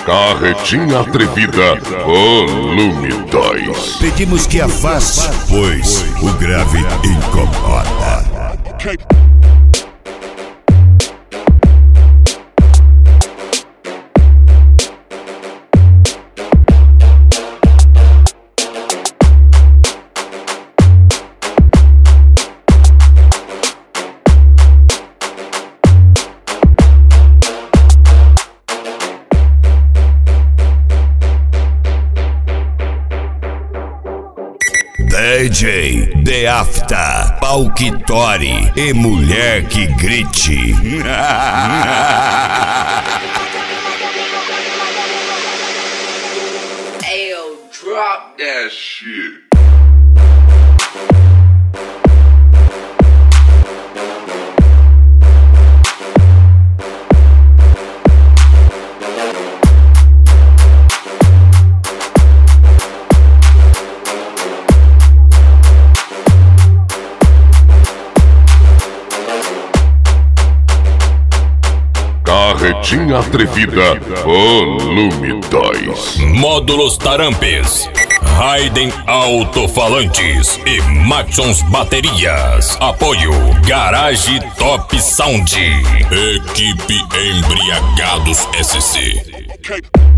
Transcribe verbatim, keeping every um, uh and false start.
Carretinha Atrevida, volume dois. Pedimos que afaste, pois o grave incomoda. D J The Afta, Palquitori e mulher que grite. Ayo, drop that shit. Carretinha Atrevida, volume dois. Módulos Tarampes, Raiden Alto-Falantes e Maxons Baterias. Apoio Garage Top Sound. Equipe Embriagados S C.